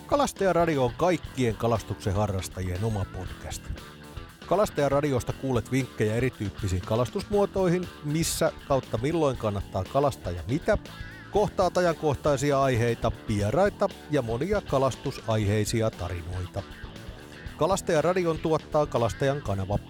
Kalastajaradio on kaikkien kalastuksen harrastajien oma podcast. Kalastajaradiosta kuulet vinkkejä erityyppisiin kalastusmuotoihin, missä kautta milloin kannattaa kalastaa ja mitä, kohtaat ajankohtaisia aiheita, vieraita ja monia kalastusaiheisia tarinoita. Kalastajaradion tuottaa Kalastajan kanava.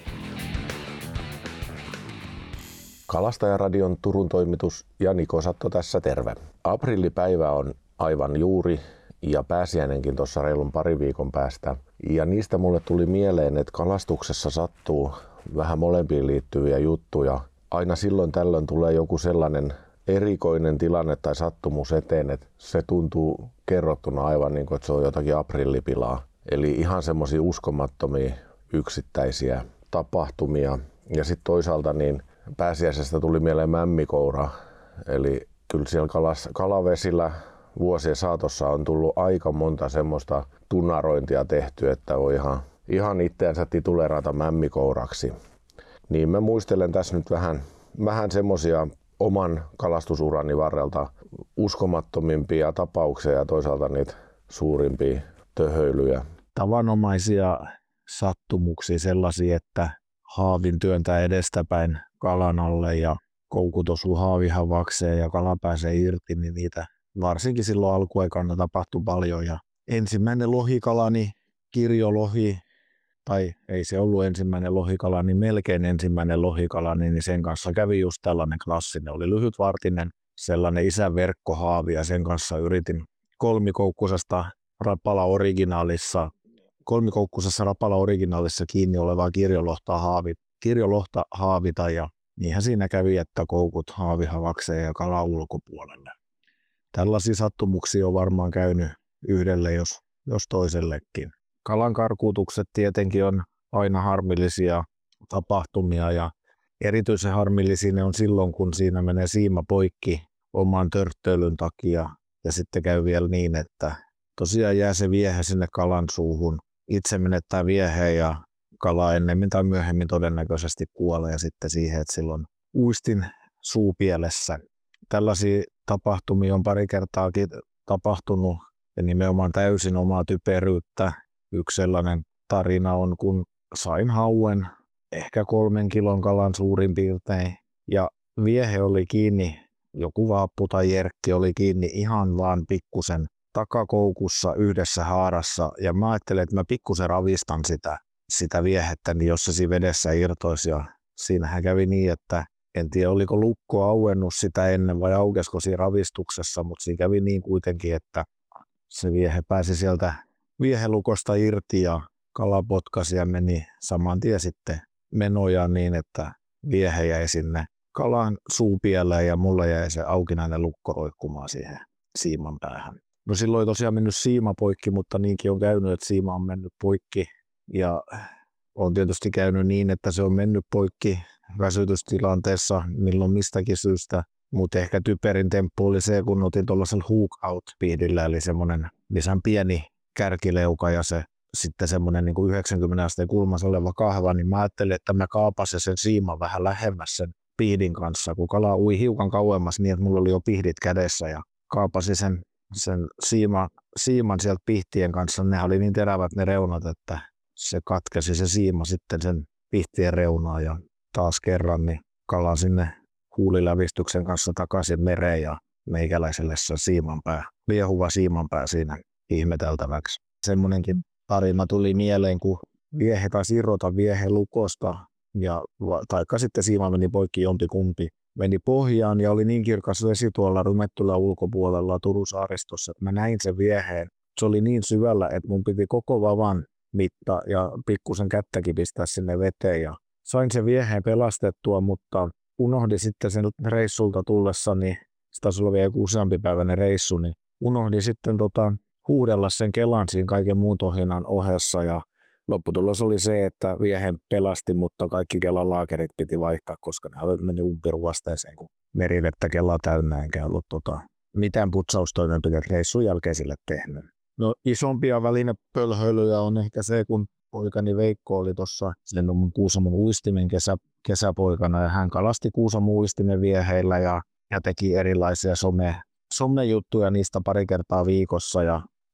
Kalastajaradion Turun toimitus ja Niko Satto tässä terve. Aprillipäivä on aivan juuri ja pääsiäinenkin tuossa reilun pari viikon päästä. Ja niistä mulle tuli mieleen, että kalastuksessa sattuu vähän molempiin liittyviä juttuja. Aina silloin tällöin tulee joku sellainen erikoinen tilanne tai sattumus eteen, että se tuntuu kerrottuna aivan niin kuin, että se on jotakin aprillipilaa. Eli ihan semmoisia uskomattomia yksittäisiä tapahtumia. Ja sitten toisaalta niin pääsiäisestä tuli mieleen mämmikoura. Eli kyllä siellä kalavesillä vuosien saatossa on tullut aika monta semmoista tunnarointia tehty, että on ihan itseänsä tituleerata mämmikouraksi. Niin mä muistelen tässä nyt vähän semmosia oman kalastusurani varrelta uskomattomimpia tapauksia ja toisaalta niitä suurimpia töhöilyjä. Tavanomaisia sattumuksia sellaisia, että haavin työntää edestäpäin kalan alle ja koukut osuu haavihavakseen ja kala pääsee irti, niin niitä varsinkin silloin alkuaikana tapahtui paljon. Ja ensimmäinen lohikalani, kirjolohi, tai ei se ollut ensimmäinen lohikala, niin melkein ensimmäinen lohikalani, niin sen kanssa kävi just tällainen klassinen. Oli lyhytvartinen, sellainen isän verkkohaavi ja sen kanssa yritin kolmikoukkusessa rapala originaalissa kiinni olevaa kirjolohta haavita ja niinhän siinä kävi, että koukut haavihavakseen ja kala ulkopuolelle. Tällaisia sattumuksia on varmaan käynyt yhdelle jos toisellekin. Kalan karkuutukset tietenkin on aina harmillisia tapahtumia ja erityisen harmillisia ne on silloin, kun siinä menee siima poikki oman törttöilyn takia ja sitten käy vielä niin, että tosiaan jää se viehe sinne kalan suuhun. Itse menettää vieheen ja kala ennemmin tai myöhemmin todennäköisesti kuolee ja sitten siihen, että silloin uistin suupielessä. Tällaisia tapahtumia on pari kertaakin tapahtunut ja nimenomaan täysin omaa typeryyttä. Yksi sellainen tarina on, kun sain hauen ehkä 3 kilon kalan suurin piirtein ja viehe oli kiinni, joku vaappu tai jerkki oli kiinni ihan vaan pikkusen takakoukussa yhdessä haarassa ja mä ajattelin, että mä pikkusen ravistan sitä viehettä, niin jos se siinä vedessä irtoisi ja siinähän kävi niin, että en tiedä oliko lukko auennut sitä ennen vai aukesko siinä ravistuksessa, mutta siinä kävi niin kuitenkin, että se viehe pääsi sieltä viehelukosta irti ja kala potkasi ja meni saman tien sitten menojaan niin, että viehe jäi sinne kalan suupieleen ja mulla jäi se aukinainen lukko roikkumaan siihen siiman päähän. No silloin ei tosiaan mennyt siima poikki, mutta niinkin on käynyt, että siima on mennyt poikki ja on tietysti käynyt niin, että se on mennyt poikki väsytystilanteessa milloin mistäkin syystä, mutta ehkä typerin temppu oli se, kun otin tuollaisella hook out -pihdillä, eli semmoinen lisän pieni kärkileuka ja se sitten semmoinen niin kuin 90 asteen kulmassa oleva kahva, niin mä ajattelin, että mä kaapasin sen siiman vähän lähemmäs sen pihdin kanssa, kun kala ui hiukan kauemmas niin, että mulla oli jo pihdit kädessä ja kaapasin sen siiman sieltä pihtien kanssa. Ne oli niin terävät ne reunat, että se katkesi se siima sitten sen pihtien reunaan ja taas kerran niin kala sinne huulilävistyksen kanssa takaisin mereen ja meikäläiselle se liehuva siimanpää siinä ihmeteltäväksi. Semmoinenkin tarina tuli mieleen, kun viehe taisi irrota viehen lukosta ja taikka sitten siima meni poikki jompikumpi. Meni pohjaan ja oli niin kirkas vesi tuolla Rymettylan ulkopuolella Turun saaristossa, että mä näin sen vieheen. Se oli niin syvällä, että mun piti koko vavan mitta ja pikkusen kättäkin pistää sinne veteen. Ja sain sen vieheen pelastettua, mutta unohdin sitten sen reissulta tullessani, se taisi olla vielä joku useampipäiväinen reissu, niin unohdin sitten huudella sen kelan siinä kaiken muun tohinan ohessa. Ja lopputulos oli se, että viehen pelasti, mutta kaikki kelan laakerit piti vaihtaa, koska ne olivat mennyt umpiruvasteeseen, kun merivettä kelaa täynnä, enkä ollut mitään putsaustoimenpiteitä reissun jälkeen sille tehnyt. No isompia välinepölhöilyjä on ehkä se, kun poikani Veikko oli tuossa Kuusamon uistimen kesäpoikana ja hän kalasti Kuusamon uistimen vieheillä ja teki erilaisia somejuttuja niistä pari kertaa viikossa ja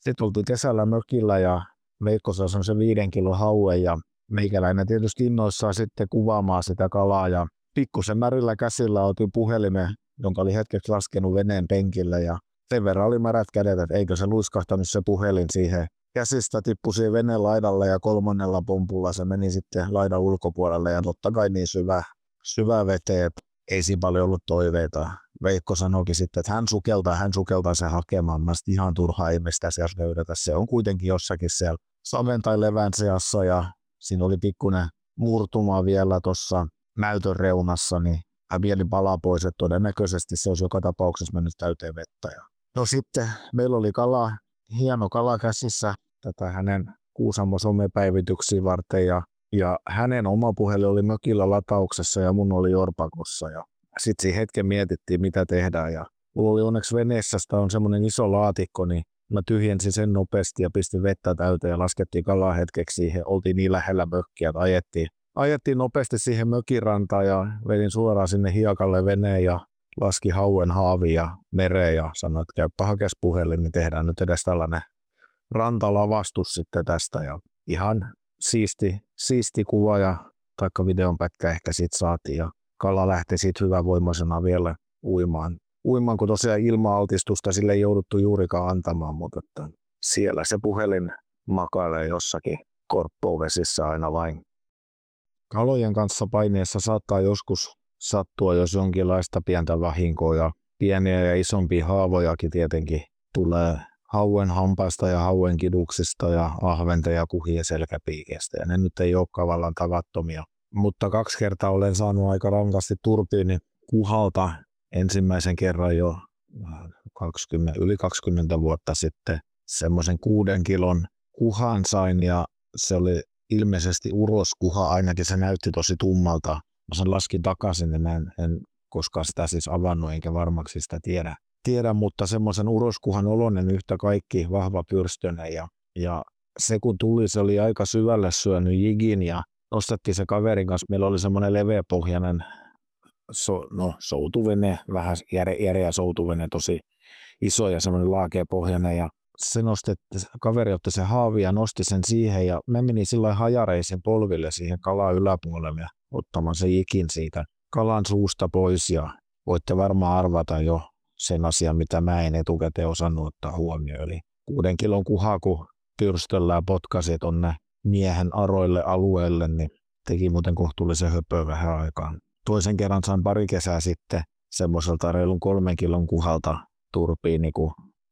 Sitten oltiin kesällä mökillä ja Veikko sai sen 5 kilon hauen ja meikäläinen tietysti innoissaan sitten kuvaamaan sitä kalaa ja pikkusen märillä käsillä otin puhelimen, jonka oli hetkeksi laskenut veneen penkille ja sen verran oli märät kädet, että eikö se luiskahtanut se puhelin siihen. Käsistä tippui siihen veneen laidalle ja 3. pompulla se meni sitten laidan ulkopuolelle ja totta kai niin syvä veteen, että ei siinä paljon ollut toiveita. Veikko sanoikin sitten, että hän sukeltaa sen hakemaan. Mä sitten ihan turhaa ei mistä sieltä löydetä. Se on kuitenkin jossakin siellä saven tai levän seassa ja siinä oli pikkuinen murtuma vielä tuossa näytön reunassa, niin hän pieni pala pois, että todennäköisesti se olisi joka tapauksessa mennyt täyteen vettä. No sitten meillä oli hieno kala käsissä tätä hänen Kuusamon somepäivityksiä varten ja hänen oma puhelin oli mökillä latauksessa ja mun oli orpakossa ja sitten siinä hetken mietittiin mitä tehdään ja mulla oli onneksi veneessä, on semmoinen iso laatikko, niin mä tyhjensin sen nopeasti ja pistin vettä täyteen ja laskettiin kalaa hetkeksi siihen, oltiin niin lähellä mökkiä, että ajettiin nopeasti siihen mökirantaan ja vedin suoraan sinne hiekalle veneen ja laski hauen haaviin ja mereen ja sanoi, että käypä hakes puhelin, niin tehdään nyt edes tällainen rantalavastus sitten tästä ja ihan siisti kuva ja taikka videon pätkä ehkä siitä saatiin ja kala lähti siitä hyvävoimaisena vielä uimaan, kun tosiaan ilma-altistusta sille ei jouduttu juurikaan antamaan, mutta että siellä se puhelin makailee jossakin korppouvesissä aina vain. Kalojen kanssa paineessa saattaa joskus sattua, jos jonkinlaista pientä vahinkoa ja pieniä ja isompia haavojakin tietenkin tulee hauen hampaista ja hauen kiduksista ja ahventen ja kuhien selkäpiikestä ja ne nyt ei ole tavallaan tavattomia. Mutta 2 kertaa olen saanut aika rankasti turpiini kuhalta ensimmäisen kerran jo yli 20 vuotta sitten. Semmoisen 6 kilon kuhan sain ja se oli ilmeisesti uroskuha, ainakin se näytti tosi tummalta. Mä sen laskin takaisin ja mä en koskaan sitä siis avannut enkä varmaksi sitä tiedä, mutta semmoisen uroskuhan oloinen yhtä kaikki, vahva pyrstönen ja se kun tuli, se oli aika syvälle syönyt jigin ja nostettiin se kaverin kanssa. Meillä oli semmoinen leveäpohjainen soutuvene, vähän järeä soutuvene, tosi iso ja semmoinen laakeapohjainen ja kaveri otti sen haavi ja nosti sen siihen ja mä menin sillä hajareisin polville siihen kalan yläpuolelle ja ottamaan sen jikin siitä kalan suusta pois ja voitte varmaan arvata jo sen asian, mitä mä en etukäteen osannut ottaa huomioon. Eli 6 kilon kuha, kun pyrstöllä potkasi tonne miehen aroille alueelle, niin teki muuten kohtuullisen höpöä vähän aikaan. Toisen kerran sain pari kesää sitten semmoiselta reilun 3 kilon kuhalta turpiini, kun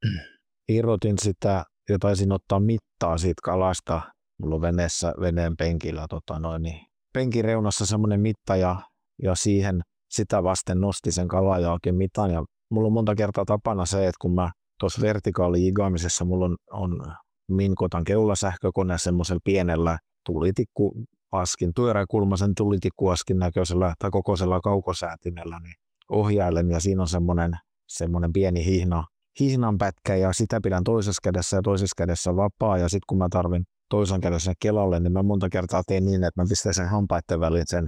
irrotin sitä ja taisin ottaa mittaa siitä kalasta. Mulla on veneen penkillä penkin reunassa semmoinen mitta ja siihen sitä vasten nosti sen kalan ja oikein mitan. Ja mulla on monta kertaa tapana se, että kun mä tuossa vertikaalijigaamisessa mulla on Minkotan keulasähkökone semmoisella pienellä tulitikkuaskin, pyöräkulmaisen tulitikkuaskin näköisellä tai kokoisella kaukosäätimellä niin ohjailen ja siinä on semmoinen pieni hihnan pätkä ja sitä pidän toisessa kädessä ja toisessa kädessä vapaa ja sitten kun mä tarvin toisen kädessä kelalle, niin mä monta kertaa teen niin, että mä pistän sen hampaiden väliin sen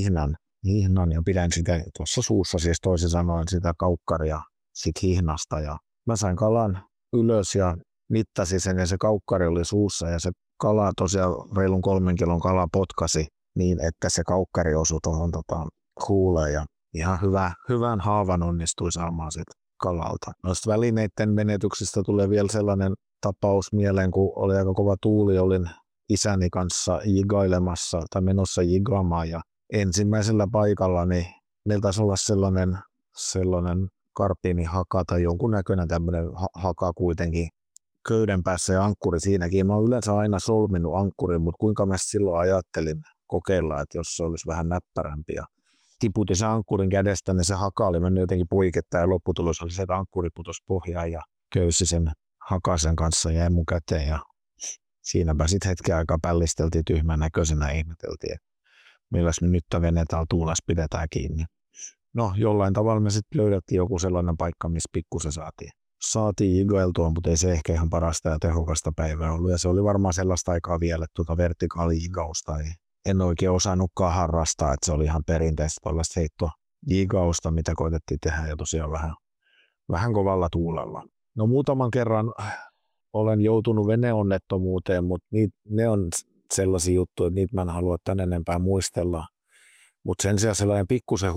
hihnan ja pidän sitä tuossa suussa, siis toisin sanoen sitä kaukkaria sit hihnasta ja mä sain kalan ylös ja mittasin sen ja se kaukkari oli suussa ja se kala tosiaan reilun 3 kilon kala potkasi niin, että se kaukkari osui tuohon huuleen ja ihan hyvän haavan onnistui saamaan sit kalalta. Noista välineiden menetyksistä tulee vielä sellainen tapaus mieleen, kun oli aika kova tuuli, olin isäni kanssa jigailemassa tai menossa jigaamaan ja ensimmäisellä paikalla niin meillä taisi olla sellainen karpiinihaka tai jonkun näköinen tämmöinen haka kuitenkin köyden päässä ja ankkuri siinäkin. Mä oon yleensä aina solminut ankkurin, mutta kuinka mä silloin ajattelin kokeilla, että jos se olisi vähän näppärämpi ja tiputin sen ankkurin kädestä, niin se haka oli mennyt jotenkin poikittain ja lopputulos oli se, että ankkuri putosi pohjaan ja köysi sen hakasen kanssa jäi mun käteen ja siinäpä sitten hetken aikaa pällisteltiin tyhmän näköisenä ja ihmeteltiin, että milläs me nyt venetään tuulas pidetään kiinni. No jollain tavalla me sitten löydettiin joku sellainen paikka, missä pikkusen saatiin jigailtua, mutta ei se ehkä ihan parasta ja tehokasta päivää ollut ja se oli varmaan sellaista aikaa vielä, että vertikaalijigausta en oikein osannutkaan harrastaa, että se oli ihan perinteistä tällaista heittojigausta, mitä koitettiin tehdä ja tosiaan vähän kovalla tuulella. No muutaman kerran olen joutunut veneonnettomuuteen, mutta ne on sellaisia juttuja, että niitä mä en halua tän enempää muistella. Mutta sen sijaan sellainen pikkusen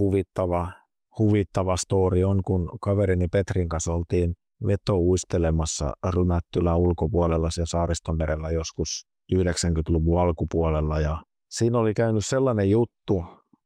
huvittava story on, kun kaverini Petrin kanssa oltiin vetouistelemassa Rymättylän ulkopuolella siellä Saaristomerellä joskus 90-luvun alkupuolella. Ja siinä oli käynyt sellainen juttu,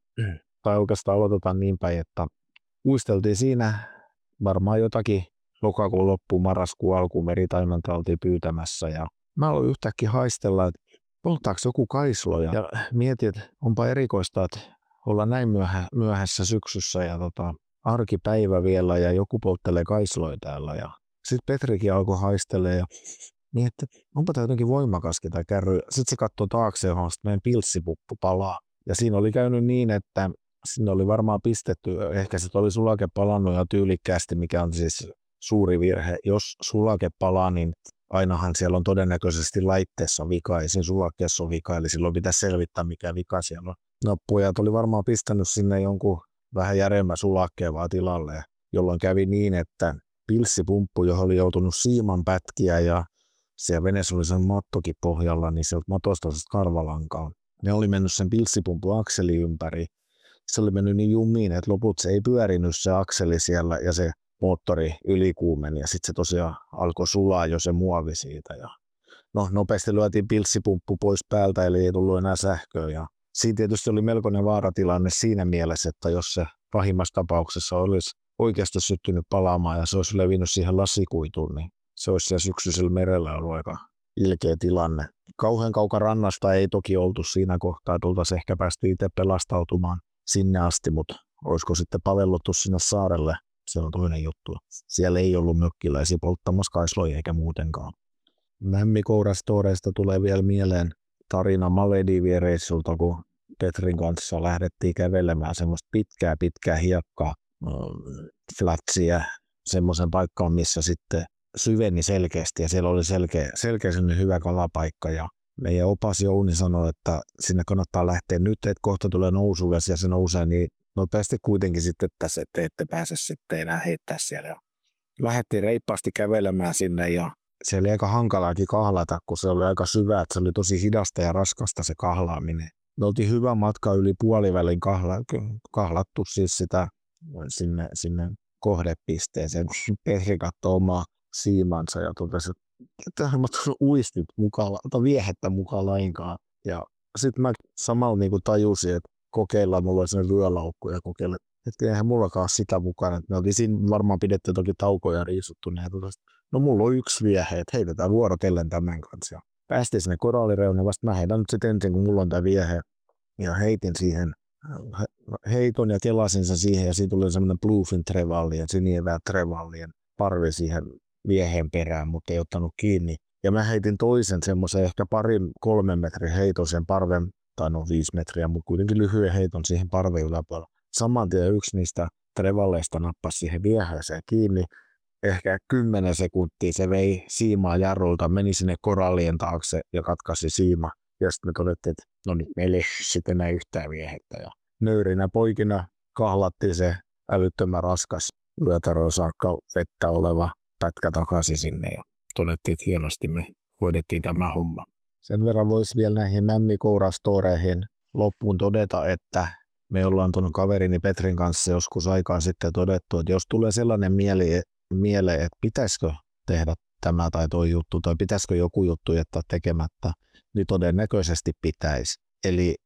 tai oikeastaan aloitetaan niin päin, että uisteltiin siinä varmaan jotakin lokakuun loppuun, marraskuun alkuun meritaimenta oltiin pyytämässä. Ja mä aloin yhtäkkiä haistella, että polttaako joku kaisloja. Ja mietin, että onpa erikoista, että ollaan näin myöhässä syksyssä ja arkipäivä vielä ja joku polttelee kaisloja täällä. Ja sitten Petrikin alkoi haistelemaan ja niin, että onpa tämä jotenkin voimakaskin tämä kärry. Sitten se katsoi taakse, johon meidän pilssipuppu palaa. Ja siinä oli käynyt niin, että sinne oli varmaan pistetty, ehkä se oli sulake palannut ja tyylikkäästi, mikä on siis suuri virhe. Jos sulake palaa, niin ainahan siellä on todennäköisesti laitteessa vika ja siinä sulakkeessa on vika, eli silloin pitäisi selvittää, mikä vika siellä on. No pojat oli varmaan pistänyt sinne jonkun vähän järjemmän sulakkeen vaan tilalle, jolloin kävi niin, että pilssipumppu, johon oli joutunut siiman pätkiä ja siellä veneessä oli sen mattokin pohjalla, niin sieltä matosta karvalankaan. Ne oli mennyt sen pilssipumpun akseli ympäri. Se oli mennyt niin jumiin, että loput se ei pyörinyt se akseli siellä ja se moottori ylikuumeni ja sitten se tosiaan alkoi sulaa jo se muovi siitä. Ja no, nopeasti lyötiin pilssipumppu pois päältä, eli ei tullut enää sähköä. Ja siinä tietysti oli melkoinen vaaratilanne siinä mielessä, että jos se pahimmassa tapauksessa olisi oikeasti syttynyt palaamaan ja se olisi levinnyt siihen lasikuituun, niin se olisi siellä syksyisellä merellä ollut aika ilkeä tilanne. Kauhean kauka rannasta ei toki oltu siinä kohtaa, että oltaisiin ehkä päästy itse pelastautumaan sinne asti, mutta olisiko sitten palelluttu sinne saarelle, se on toinen juttu. Siellä ei ollut mökkiläisiä polttamassa kaisloja eikä muutenkaan. Mämmikourastoreista tulee vielä mieleen tarina Malediivien-reissulta, kun Petrin kanssa lähdettiin kävelemään semmoista pitkää hiekkaa flatsia semmoisen paikkaan, missä sitten syveni selkeästi ja siellä oli selkeä hyvä kalapaikka ja meidän opas Jouni sanoi, että sinne kannattaa lähteä nyt, että kohta tulee nousuvesi ja se nousee niin nopeasti kuitenkin sitten tässä, että ette pääse sitten enää heittää siellä. Ja lähdettiin reippaasti kävelemään sinne ja se oli aika hankalaakin kahlata, kun se oli aika syvä, että se oli tosi hidasta ja raskasta se kahlaaminen. Me oltiin hyvä matka yli puolivälin kahlattu siis sitä sinne kohdepisteeseen, kun Petri katsoi omaa siimansa ja totesi, että tähän mä tuon uistit mukaan, tai viehettä mukaan lainkaan. Ja sitten mä samalla niin tajusin, että kokeillaan, mulla oli sellainen vyölaukku ja kokeillaan, että eihän mullakaan sitä mukana. Me oltiin siinä varmaan pidetty toki taukoja riisuttu, niin no mulla on yksi viehe, että heitetään vuorotellen tämän kanssa. Ja päästiin sinne korallireunaan, vasta mä heitän nyt sitten ensin, kun mulla on tämä viehe. Ja heitin siihen, heiton ja kelasin sen siihen ja siitä tuli semmoinen bluefin trevallien, sinivää trevallien parvi siihen vieheen perään, mutta ei ottanut kiinni. Ja mä heitin toisen semmoisen ehkä 2-3 metrin heiton sen parven, tai no 5 metriä, mutta kuitenkin lyhyen heiton siihen parven yläpuolella. Saman tien yksi niistä trevalleista nappasi siihen vieheeseen kiinni. Ehkä 10 sekuntia se vei siimaa jarrulta, meni sinne korallien taakse ja katkaisi siima. Ja sitten me todettiin, että no nyt meillä ei sitten enää yhtään viehettä. Ja nöyrinä poikina kahlattiin se älyttömän raskas yötaroon saakka vettä oleva pätkä takaisin sinne ja todettiin, että hienosti me hoidettiin tämä homma. Sen verran voisi vielä näihin mämmikourastoreihin loppuun todeta, että me ollaan tuon kaverini Petrin kanssa joskus aikaa sitten todettu, että jos tulee sellainen mieleen, että pitäisikö tehdä tämä tai tuo juttu, tai pitäisikö joku juttu jättää tekemättä, niin todennäköisesti pitäisi. Eli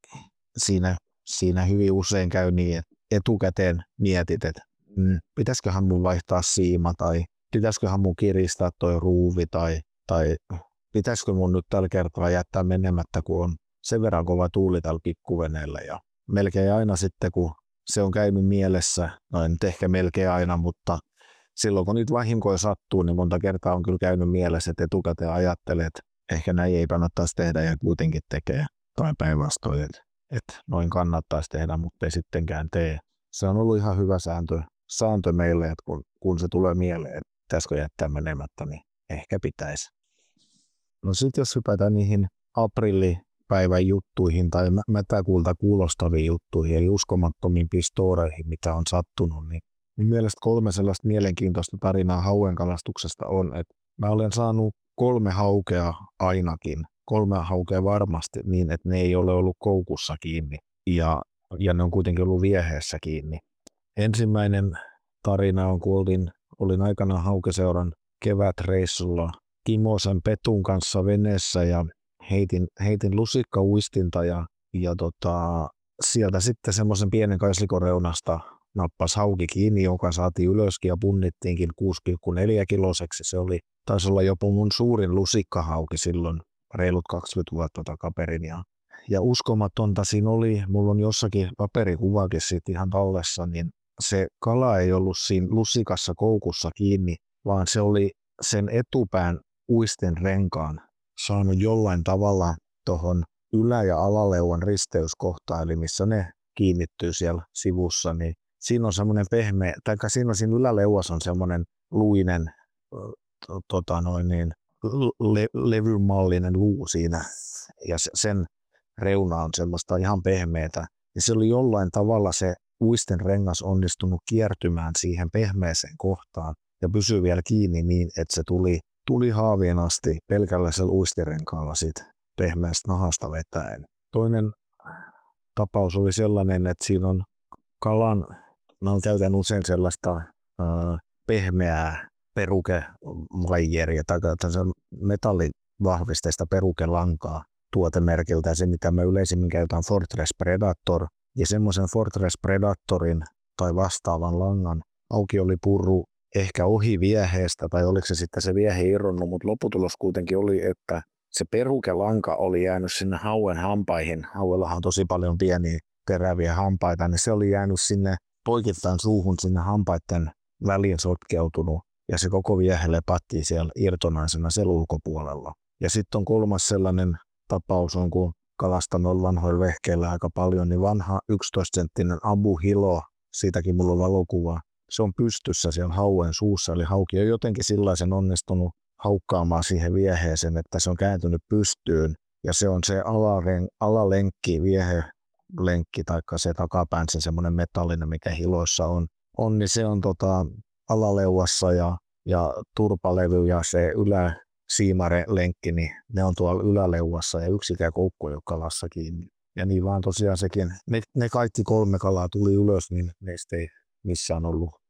siinä hyvin usein käy niin, että etukäteen mietit, että pitäisiköhän mun vaihtaa siima, tai pitäisiköhän mun kiristää toi ruuvi, tai pitäisikö mun nyt tällä kertaa jättää menemättä, kun on sen verran kova tuuli tällä pikkuveneellä. Ja melkein aina sitten, kun se on käynyt mielessä, no en nyt ehkä melkein aina, mutta silloin kun niitä vahinkoja sattuu, niin monta kertaa on kyllä käynyt mielessä, että etukäteen ajattelee, että ehkä näin ei kannattaisi tehdä ja kuitenkin tekee. Tai päinvastoin, että noin kannattaisi tehdä, mutta ei sittenkään tee. Se on ollut ihan hyvä sääntö meille, että kun se tulee mieleen, että pitäisikö jättää menemättä, niin ehkä pitäisi. No sitten jos hypätään niihin aprillipäivän juttuihin tai mätäkuulta kuulostaviin juttuihin, eli uskomattomimpiin storeihin, mitä on sattunut, niin mielestäni 3 sellaista mielenkiintoista tarinaa hauenkalastuksesta on, että mä olen saanut 3 haukea ainakin. 3 haukea varmasti niin, että ne ei ole ollut koukussa kiinni ja ne on kuitenkin ollut vieheessä kiinni. Ensimmäinen tarina on, kun olin aikanaan haukeseuran kevätreissulla Kimosen Petun kanssa veneessä ja heitin lusikkauistinta ja sieltä sitten semmoisen pienen kaislikon nappasi hauki kiinni, joka saatiin ylöskin ja punnittiinkin 6,4 kiloseksi. Se taisi olla jopa mun suurin lusikkahauki silloin reilut 20 vuotta takaperin. Ja uskomatonta siinä oli, mulla on jossakin paperikuvakin siitä ihan tallessa, niin se kala ei ollut siinä lusikassa koukussa kiinni, vaan se oli sen etupään uisten renkaan saanut jollain tavalla tuohon ylä- ja alaleuan risteyskohtaan, eli missä ne kiinnittyy siellä sivussa, niin siinä on semmoinen pehmeä, tai siinä yläleuassa on semmoinen luinen levymallinen luu siinä, ja sen reuna on semmoista ihan pehmeätä, ja se oli jollain tavalla se uisten rengas onnistunut kiertymään siihen pehmeäseen kohtaan, ja pysyy vielä kiinni niin, että se tuli haavien asti pelkällä sellä uistirenkaalla siitä pehmeästä nahasta vetäen. Toinen tapaus oli sellainen, että siinä on kalan, mä käytän usein sellaista pehmeää perukevaijeria tai metallivahvisteista perukelankaa tuotemerkiltä, se mitä mä yleisimmin käytän Fortress Predator, ja semmoisen Fortress Predatorin tai vastaavan langan auki oli purru ehkä ohi vieheestä, tai oliko se sitten se viehe irronnut, mutta lopputulos kuitenkin oli, että se perukelanka oli jäänyt sinne hauen hampaihin. Hauellahan on tosi paljon pieniä teräviä hampaita, niin se oli jäänyt sinne poikittain suuhun sinne hampaiden väliin sotkeutunut, ja se koko viehe lepatti siellä irtonaisena siellä ulkopuolella. Ja sitten on kolmas sellainen tapaus, on kun kalastanut vanhoilla vehkeillä aika paljon, niin vanha 11-senttinen Abu Hilo, siitäkin mulla on valokuva, se on pystyssä siellä hauen suussa, eli hauki on jotenkin sellaisen onnistunut haukkaamaan siihen vieheeseen, että se on kääntynyt pystyyn, ja se on se alalenkki, viehelenkki, taikka se takapäänsä semmoinen metallinen, mikä hiloissa on, niin se on alaleuassa ja turpalevy ja se yläsiimarelenkki, niin ne on tuolla yläleuassa ja yksikään koukku ei ole kalassa kiinni. Ja niin vaan tosiaan sekin, ne kaikki 3 kalaa tuli ylös, niin neistä ei missään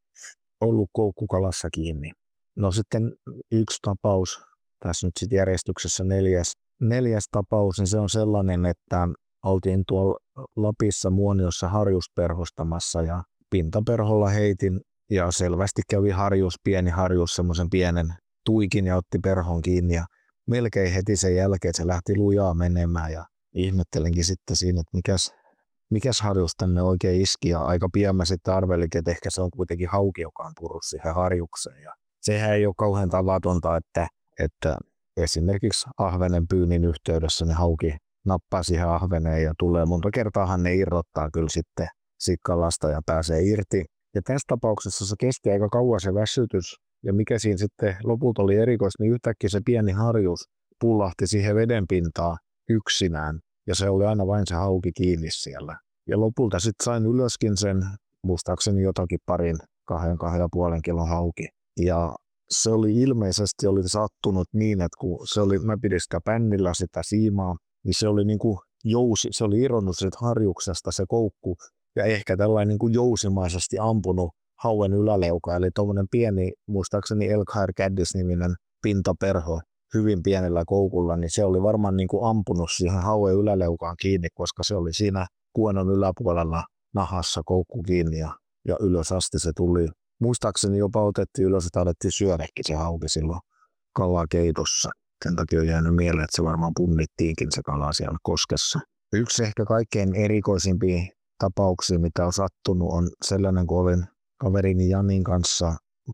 ollut koukku kalassa kiinni. No sitten yksi tapaus, tässä nyt sitten järjestyksessä neljäs tapaus, niin se on sellainen, että oltiin tuolla Lapissa Muoniossa harjusperhostamassa ja pintaperholla heitin ja selvästi kävi pieni harjus, semmoisen pienen tuikin ja otti perhon kiinni ja melkein heti sen jälkeen se lähti lujaa menemään ja ihmettelinkin sitten siinä, että mikäs harjus tänne oikein iski ja aika pian mä sitten arvelinkin, että ehkä se on kuitenkin hauki, joka on tullut siihen harjukseen ja sehän ei ole kauhean tavatonta, että esimerkiksi ahvenen pyynnin yhteydessä ne hauki nappaa siihen ahveneen ja tulee monta kertaahan ne irrottaa kyllä sitten kalasta ja pääsee irti. Ja tässä tapauksessa se kesti aika kauan se väsytys ja mikä siinä sitten lopulta oli erikoista, niin yhtäkkiä se pieni harjus pullahti siihen vedenpintaan yksinään ja se oli aina vain se hauki kiinni siellä. Ja lopulta sitten sain ylöskin sen, muistaakseni jotakin 2,5 kilon hauki. Ja se oli ilmeisesti sattunut niin, että kun mä pidin sitä pännillä sitä siimaa, niin se oli niin kuin se oli irronnut siitä harjuksesta se koukku ja ehkä tällainen niin kuin jousimaisesti ampunut hauen yläleuka, eli tuommoinen pieni, muistaakseni Elkhart Caddis-niminen pintaperho hyvin pienellä koukulla, niin se oli varmaan niin kuin ampunut siihen hauen yläleukaan kiinni, koska se oli siinä kuonon yläpuolella nahassa koukku kiinni ja ylös asti se tuli. Muistaakseni jopa otettiin ylös, että alettiin syödäkin se hauki silloin kalakeitossa. Sen takia on jäänyt mieleen, että se varmaan punnittiinkin se kala siellä koskessa. Yksi ehkä kaikkein erikoisimpia tapauksia, mitä on sattunut, on sellainen, kun olin kaverini Janin kanssa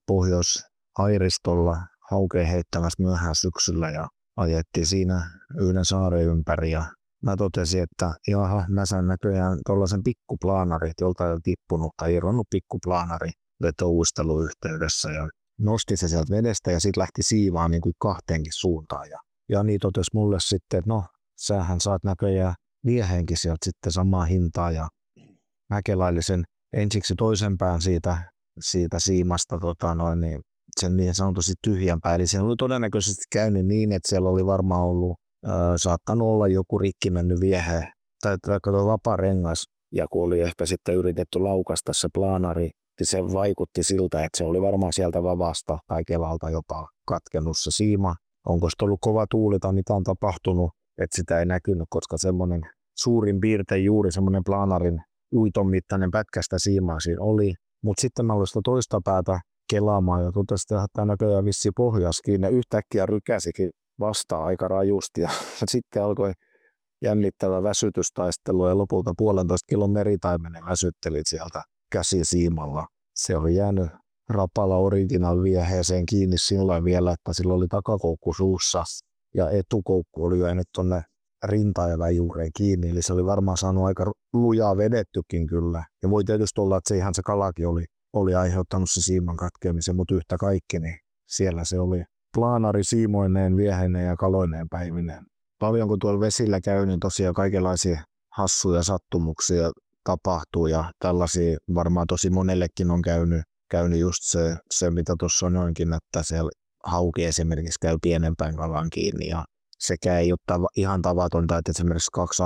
Pohjois-Airistolla haukeen heittämässä myöhään syksyllä ja ajettiin siinä yhden saaren ympäri ja mä totesin, että jaha, mä sain näköjään tuollaisen pikkuplaanari, jolta ei tippunut tai irronnut pikkuplaanari vetouisteluyhteydessä ja nosti se sieltä vedestä ja sitten lähti siivaan niin kuin 2 suuntaan. Ja niin totesi mulle sitten, että no, sähän saat näköjään vieheenkin sieltä sitten samaa hintaa ja mä kelailin sen ensiksi toisen pään siitä siimasta niin sen niin sanotusti tyhjänpää. Eli siellä oli todennäköisesti käynyt niin, että siellä oli varmaan ollut, saattanut olla joku rikki mennyt viehe tai vaparengas. Ja kun oli ehkä sitten yritetty laukasta se plaanari, niin se vaikutti siltä, että se oli varmaan sieltä vavasta tai kelalta jopa katkennut se siima. Onko se ollut kova tuuli tai mitä on tapahtunut, että sitä ei näkynyt, koska semmoinen suurin piirtein juuri semmoinen plaanarin uiton mittainen pätkä sitä siimaa siinä oli. Mutta sitten mä olin sitä toista päätä kelaamaan ja totesin, että tämä näköjään vissiin pohjaskin ja yhtäkkiä rykäsikin vastaan aika rajusti ja sitten alkoi jännittävä väsytystaistelu ja lopulta 1,5 kilon meritaimenen väsyttelit sieltä käsisiimalla. Se oli jäänyt Rapala Original vieheeseen kiinni silloin vielä, että sillä oli takakoukku suussa ja etukoukku oli jäänyt tuonne rintaeväjuureen juureen kiinni, eli se oli varmaan saanut aika lujaa vedettykin kyllä. Ja voi tietysti olla, että se kalakin oli aiheuttanut se siiman katkeamisen, mutta yhtä kaikki, niin siellä se oli plaanari siimoineen, vieheineen ja kaloineen päivineen. Paljon kun tuolla vesillä käy, niin tosiaan kaikenlaisia hassuja sattumuksia tapahtuu ja tällaisia varmaan tosi monellekin on käynyt just se mitä tuossa sanoinkin, että siellä hauki esimerkiksi käy pienempään kalan kiinni ja sekä ei ole ihan tavatonta, että esimerkiksi 2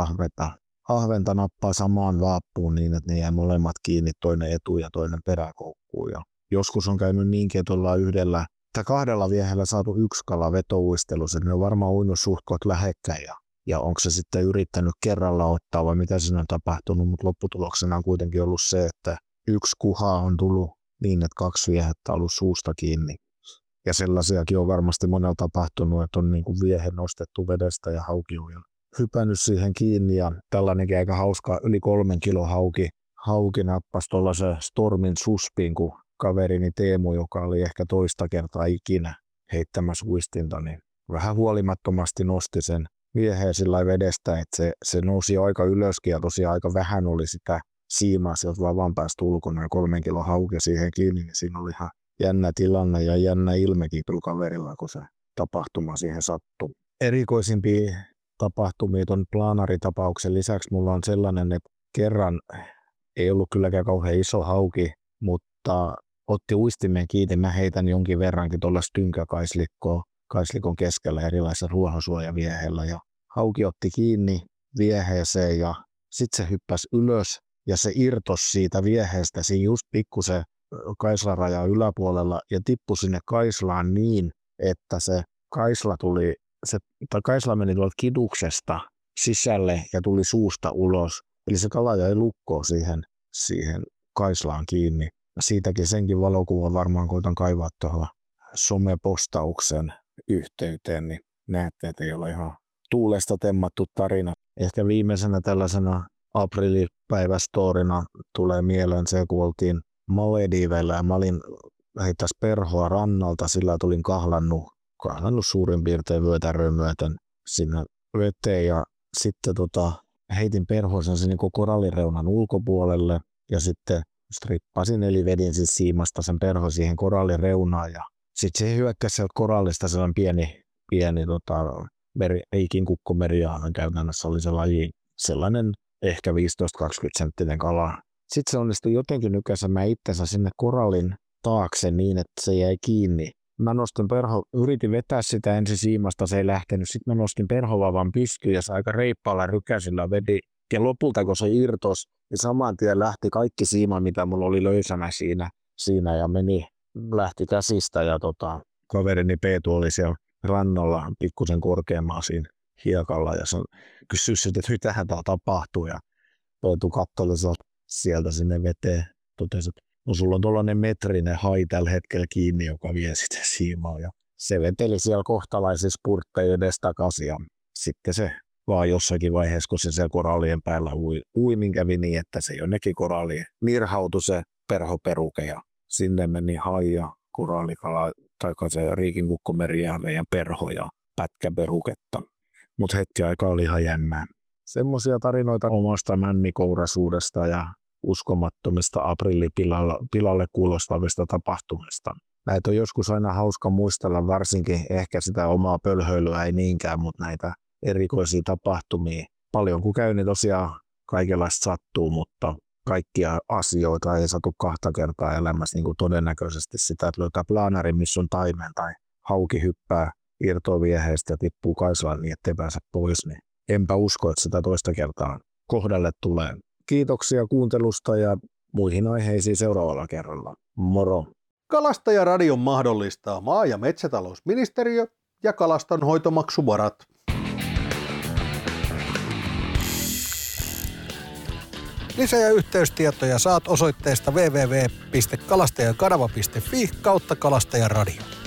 ahventa nappaa samaan vaappuun niin, että ne jää molemmat kiinni, toinen etu- ja toinen peräkoukkuun. Ja joskus on käynyt niinkin, että ollaan 1 tai 2 viehellä saatu 1 kala vetouistelussa, että ne on varmaan uinut suht koht lähekkäin. Ja onko se sitten yrittänyt kerralla ottaa vai mitä siinä on tapahtunut, mutta lopputuloksena on kuitenkin ollut se, että 1 kuha on tullut niin, että 2 viehettä on ollut suusta kiinni. Ja sellaisiakin on varmasti monella tapahtunut, että on niin kuin viehen nostettu vedestä ja hauki on hypännyt siihen kiinni. Ja tällainenkin aika hauska yli 3 kilon hauki nappasi tuollaisen Stormin suspiin, kun kaverini Teemu, joka oli ehkä toista kertaa ikinä heittämässä uistinta, niin vähän huolimattomasti nosti sen vieheen sillä vedestä, että se nousi aika ylöskin ja tosiaan aika vähän oli sitä siimaa sieltä vaan päästä ulkona ja 3 kilon hauki siihen kiinni, niin siinä oli ihan jännä tilanne ja jännä ilmekin kyllä kaverilla, kun se tapahtuma siihen sattui. Erikoisimpia tapahtumia tuon plaanaritapauksen lisäksi mulla on sellainen, että kerran ei ollut kylläkään kauhean iso hauki, mutta otti uistimen kiinni. Mä heitän jonkin verrankin tuollaista tynkäkaislikon keskellä erilaisilla ruohonsuojaviehellä ja hauki otti kiinni vieheeseen ja sitten se hyppäsi ylös ja se irtosi siitä vieheestä siinä just pikkusen kaislarajan yläpuolella ja tippui sinne kaislaan niin, että se kaisla meni tuolta kiduksesta sisälle ja tuli suusta ulos. Eli se kala jäi lukkoon siihen kaislaan kiinni. Siitäkin senkin valokuvan varmaan koitan kaivaa tuohon somepostauksen yhteyteen, niin näette, että ei ole ihan tuulesta temmattu tarina. Ehkä viimeisenä tällaisena aprillipäivästorina tulee mieleen se, kun oltiin Malediiveillä ja mä olin heittäisi perhoa rannalta, sillä tulin kahlannut suurin piirtein vyötäröön myöten sinne veteen ja sitten heitin perhoa sen korallireunan ulkopuolelle ja sitten strippasin eli vedin siis siimasta sen perho siihen korallireunaan ja sitten se hyökkäsi sieltä korallista sellainen pieni riikinkukkomeriaanan käytännössä oli se laji, sellainen ehkä 15-20 senttinen kala. Sitten se onnistui jotenkin nykäisemään itsensä sinne korallin taakse niin, että se jäi kiinni. Mä nostin yritin vetää sitä ensin siimasta, se ei lähtenyt. Sitten mä nostin perhovavan pystyyn ja se aika reippaalla rykäisillä vedi. Ja lopulta kun se irtosi, niin saman tien lähti kaikki siima, mitä mulla oli löysänä siinä ja lähti käsistä. Ja kaverini Peetu oli siellä rannalla pikkusen korkeammaa siinä hiekalla ja se kysyi, että mitähän täällä tapahtuu. Ja Peetu katsoi sieltä sinne veteen. Totesi, että no sulla on tuollainen metrinen hai tällä hetkellä kiinni, joka vie sitä siimaa. Ja se veteli siellä kohtalaisissa spurtteja edestakaisin ja sitten se vaan jossakin vaiheessa, kun se siellä korallien päällä uimin kävi niin, että se jonnekin koralliin nirhautui se perhoperuke ja sinne meni hai ja korallikala tai se riikinkukkomeriääve ja perho ja pätkäperuketta. Mutta hetki aikaa oli ihan jännää. Semmoisia tarinoita omasta männikourasuudesta ja uskomattomista aprillipilalle kuulostavista tapahtumista. Näitä on joskus aina hauska muistella, varsinkin ehkä sitä omaa pölhöilyä ei niinkään, mutta näitä erikoisia tapahtumia. Paljon kun käy, niin tosiaan kaikenlaista sattuu, mutta kaikkia asioita ei satu 2 kertaa elämässä niin kuin todennäköisesti sitä, että löytää plaanari, missä on taimen tai hauki hyppää irtoa vieheistä ja tippuu Kaisalaan niin, ettei pääse pois, niin enpä usko, että sitä toista kertaa kohdalle tulee. Kiitoksia kuuntelusta ja muihin aiheisiin seuraavalla kerralla. Moro! Kalastajaradion mahdollistaa maa- ja metsätalousministeriö ja kalastonhoitomaksuvarat. Lisä- ja yhteystietoja saat osoitteesta www.kalastajakanava.fi/kalastajaradio.